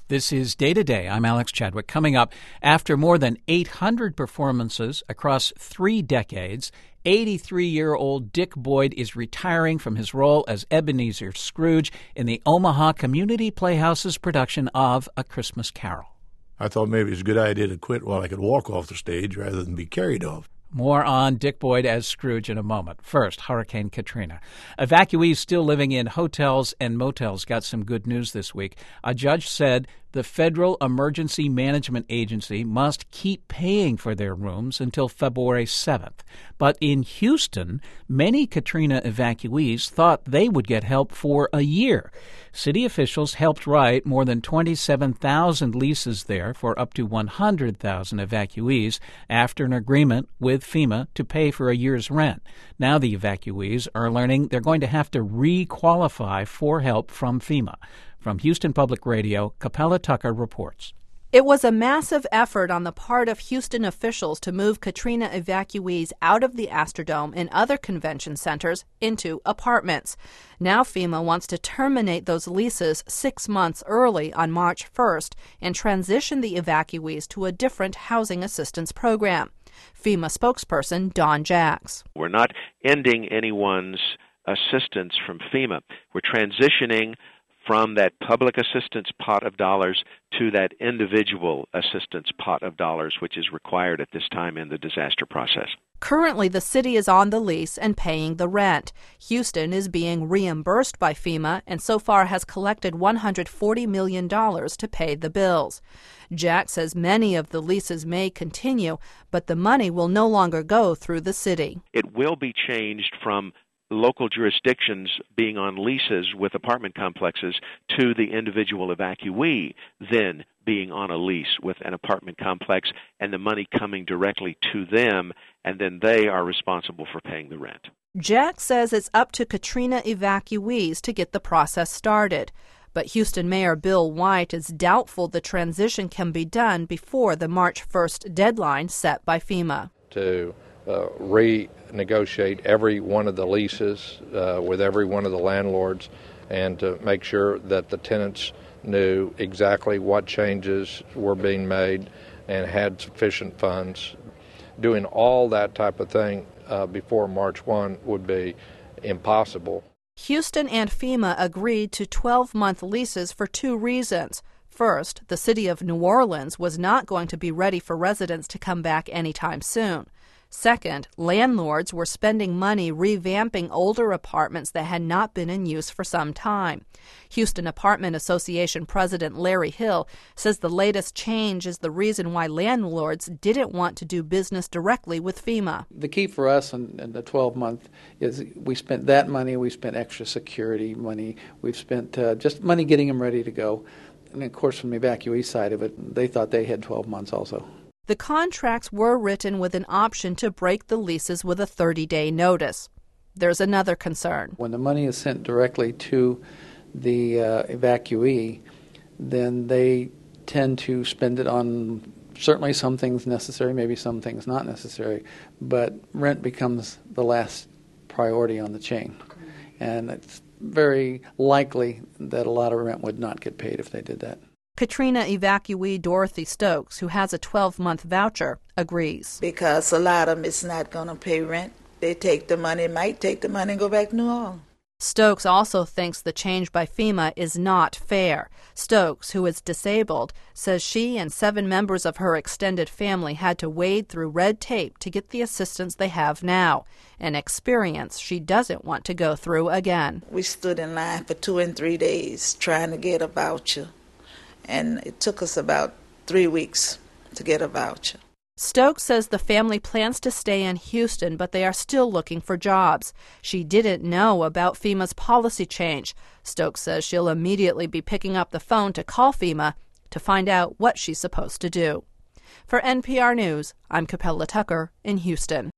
This is Day to Day. I'm Alex Chadwick. Coming up, after more than 800 performances across 3 decades, 83-year-old Dick Boyd is retiring from his role as Ebenezer Scrooge in the Omaha Community Playhouse's production of A Christmas Carol. I thought maybe it was a good idea to quit while I could walk off the stage rather than be carried off. More on Dick Boyd as Scrooge in a moment. First, Hurricane Katrina. Evacuees still living in hotels and motels got some good news this week. A judge said the Federal Emergency Management Agency must keep paying for their rooms until February 7th. But in Houston, many Katrina evacuees thought they would get help for a year. City officials helped write more than 27,000 leases there for up to 100,000 evacuees after an agreement with FEMA to pay for a year's rent. Now the evacuees are learning they're going to have to re-qualify for help from FEMA. From Houston Public Radio, Capella Tucker reports. It was a massive effort on the part of Houston officials to move Katrina evacuees out of the Astrodome and other convention centers into apartments. Now FEMA wants to terminate those leases 6 months early on March 1st and transition the evacuees to a different housing assistance program. FEMA spokesperson Don Jacks. We're not ending anyone's assistance from FEMA. We're transitioning from that public assistance pot of dollars to that individual assistance pot of dollars, which is required at this time in the disaster process. Currently, the city is on the lease and paying the rent. Houston is being reimbursed by FEMA and so far has collected $140 million to pay the bills. Jack says many of the leases may continue, but the money will no longer go through the city. It will be changed from local jurisdictions being on leases with apartment complexes to the individual evacuee then being on a lease with an apartment complex and the money coming directly to them, and then they are responsible for paying the rent. Jack says it's up to Katrina evacuees to get the process started. But Houston Mayor Bill White is doubtful the transition can be done before the March 1st deadline set by FEMA. To renegotiate every one of the leases with every one of the landlords and to make sure that the tenants knew exactly what changes were being made and had sufficient funds. Doing all that type of thing before March 1 would be impossible. Houston and FEMA agreed to 12-month leases for 2 reasons. First, the city of New Orleans was not going to be ready for residents to come back anytime soon. Second, landlords were spending money revamping older apartments that had not been in use for some time. Houston Apartment Association President Larry Hill says the latest change is the reason why landlords didn't want to do business directly with FEMA. The key for us in the 12-month is we spent that money, we spent extra security money, we've spent just money getting them ready to go. And of course, from the evacuee side of it, they thought they had 12 months also. The contracts were written with an option to break the leases with a 30-day notice. There's another concern. When the money is sent directly to the evacuee, then they tend to spend it on certainly some things necessary, maybe some things not necessary, but rent becomes the last priority on the chain. And it's very likely that a lot of rent would not get paid if they did that. Katrina evacuee Dorothy Stokes, who has a 12-month voucher, agrees. Because a lot of them is not going to pay rent. They might take the money and go back to New Orleans. Stokes also thinks the change by FEMA is not fair. Stokes, who is disabled, says she and 7 members of her extended family had to wade through red tape to get the assistance they have now, an experience she doesn't want to go through again. We stood in line for 2 and 3 days trying to get a voucher. And it took us about 3 weeks to get a voucher. Stokes says the family plans to stay in Houston, but they are still looking for jobs. She didn't know about FEMA's policy change. Stokes says she'll immediately be picking up the phone to call FEMA to find out what she's supposed to do. For NPR News, I'm Capella Tucker in Houston.